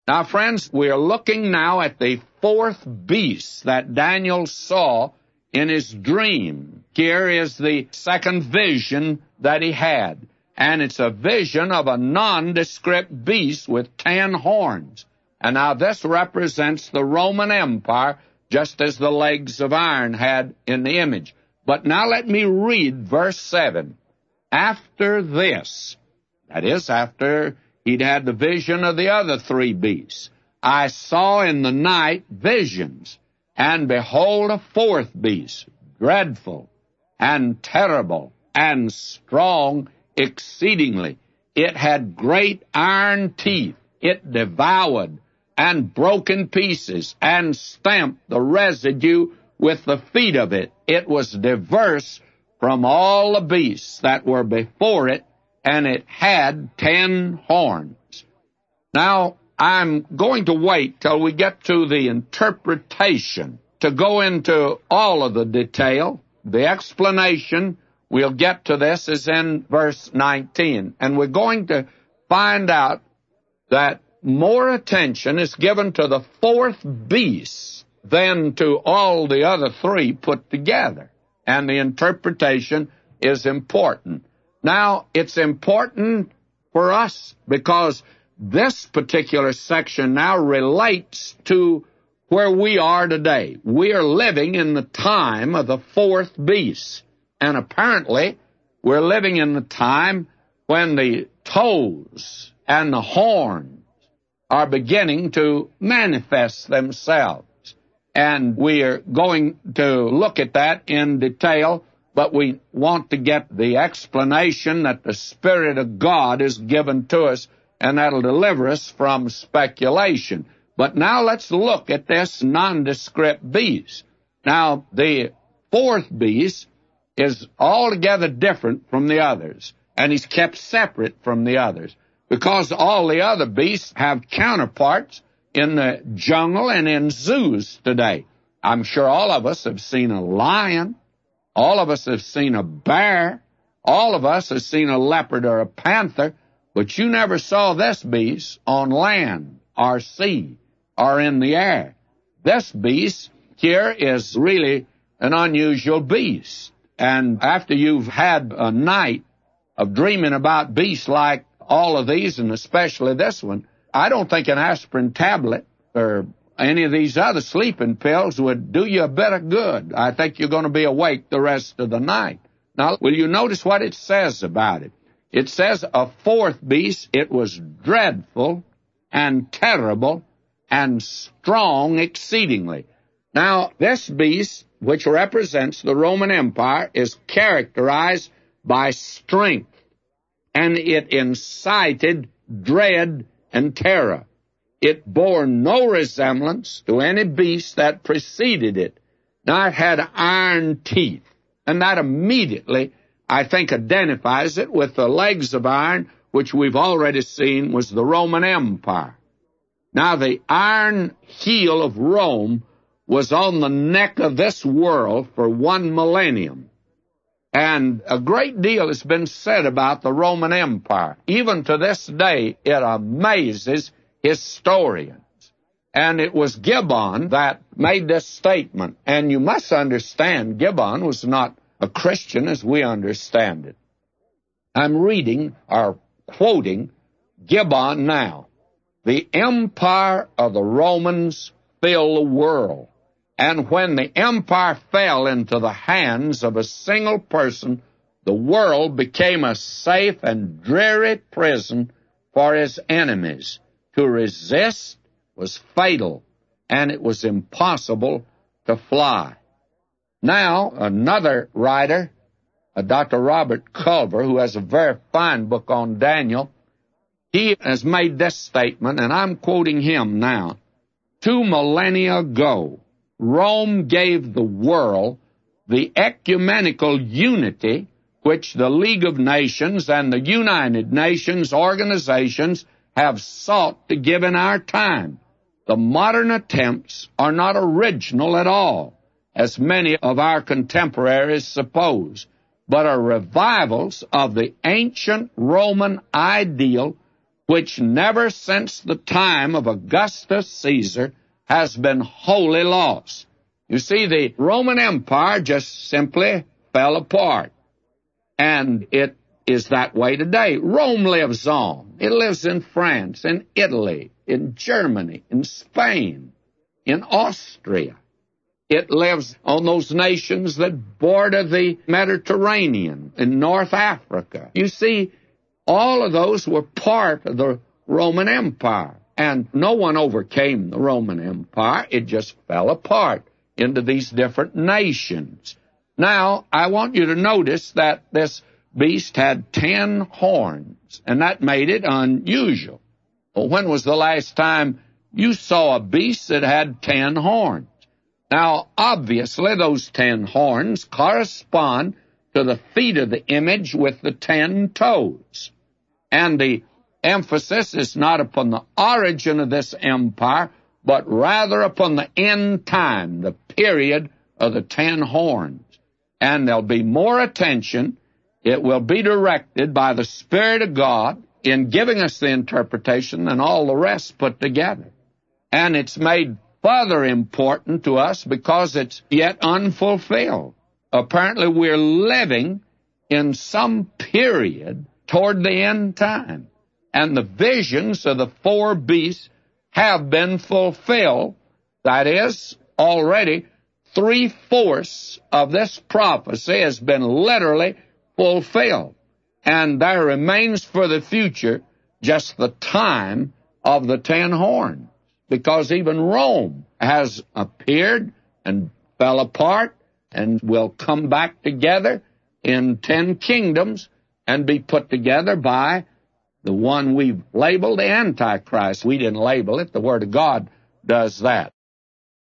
Now, friends, we are looking now at the fourth beast that Daniel saw in his dream. Here is the second vision that he had, and it's a vision of a nondescript beast with 10 horns. And now this represents the Roman Empire, just as the legs of iron had in the image. But now let me read verse 7. After this, that is, after he'd had the vision of the other 3 beasts, I saw in the night visions, and behold, a fourth beast, dreadful and terrible and strong exceedingly. It had great iron teeth. It devoured and broke in pieces and stamped the residue with the feet of it. It was diverse from all the beasts that were before it, and it had 10 horns. Now, I'm going to wait till we get to the interpretation to go into all of the detail. The explanation, we'll get to this, is in verse 19. And we're going to find out that more attention is given to the fourth beast than to all the other 3 put together. And the interpretation is important. Now, it's important for us because this particular section now relates to where we are today. We are living in the time of the fourth beast. And apparently, we're living in the time when the toes and the horns are beginning to manifest themselves. And we are going to look at that in detail, but we want to get the explanation that the Spirit of God is given to us, and that'll deliver us from speculation. But now let's look at this nondescript beast. Now, the fourth beast is altogether different from the others, and he's kept separate from the others, because all the other beasts have counterparts in the jungle and in zoos today. I'm sure all of us have seen a lion. All of us have seen a bear. All of us have seen a leopard or a panther. But you never saw this beast on land or sea or in the air. This beast here is really an unusual beast. And after you've had a night of dreaming about beasts like all of these, and especially this one, I don't think an aspirin tablet or any of these other sleeping pills would do you a bit of good. I think you're going to be awake the rest of the night. Now, will you notice what it says about it? It says, a fourth beast, it was dreadful and terrible and strong exceedingly. Now, this beast, which represents the Roman Empire, is characterized by strength, and it incited dread and terror. It bore no resemblance to any beast that preceded it. Now, it had iron teeth, and that immediately, I think, identifies it with the legs of iron, which we've already seen was the Roman Empire. Now, the iron heel of Rome was on the neck of this world for 1 millennium. And a great deal has been said about the Roman Empire. Even to this day, it amazes historians. And it was Gibbon that made this statement. And you must understand, Gibbon was not a Christian as we understand it. I'm reading or quoting Gibbon now. The empire of the Romans filled the world. And when the empire fell into the hands of a single person, the world became a safe and dreary prison for his enemies. To resist was fatal, and it was impossible to fly. Now, another writer, Dr. Robert Culver, who has a very fine book on Daniel, he has made this statement, and I'm quoting him now. 2 millennia ago, Rome gave the world the ecumenical unity which the League of Nations and the United Nations organizations have sought to give in our time. The modern attempts are not original at all, as many of our contemporaries suppose, but are revivals of the ancient Roman ideal which never since the time of Augustus Caesar has been wholly lost. You see, the Roman Empire just simply fell apart. And it is that way today. Rome lives on. It lives in France, in Italy, in Germany, in Spain, in Austria. It lives on those nations that border the Mediterranean, in North Africa. You see, all of those were part of the Roman Empire. And no one overcame the Roman Empire. It just fell apart into these different nations. Now, I want you to notice that this beast had 10 horns, and that made it unusual. Well, when was the last time you saw a beast that had 10 horns? Now, obviously, those 10 horns correspond to the feet of the image with the 10 toes. And the emphasis is not upon the origin of this empire, but rather upon the end time, the period of the 10 horns. And there'll be more attention. It will be directed by the Spirit of God in giving us the interpretation than all the rest put together. And it's made further important to us because it's yet unfulfilled. Apparently, we're living in some period toward the end time. And the visions of the 4 beasts have been fulfilled. That is, already 3/4 of this prophecy has been literally fulfilled. And there remains for the future just the time of the 10 horns, because even Rome has appeared and fell apart and will come back together in 10 kingdoms and be put together by the one we've labeled the Antichrist. We didn't label it. The Word of God does that.